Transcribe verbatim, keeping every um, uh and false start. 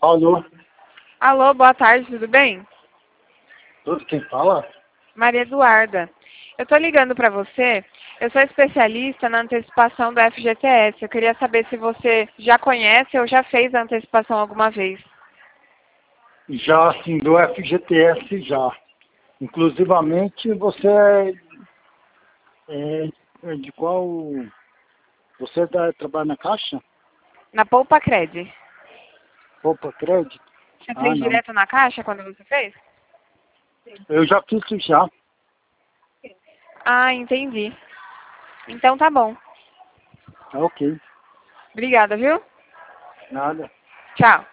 Alô, Alô, boa tarde, tudo bem? tudo quem fala? Maria Eduarda. Eu tô ligando para você. Eu sou especialista na antecipação do F G T S. Eu queria saber se você já conhece ou já fez a antecipação alguma vez. Já sim, do F G T S já. Inclusivamente você é, é- é de qual. Você dá, trabalha na Caixa? Na Poupa Cred. Opa, crédito? Você Ah, fez não. direto na Caixa quando você fez? Eu já fiz isso já. Ah, entendi. Então tá bom. Tá ok. Obrigada, viu? Nada. Tchau.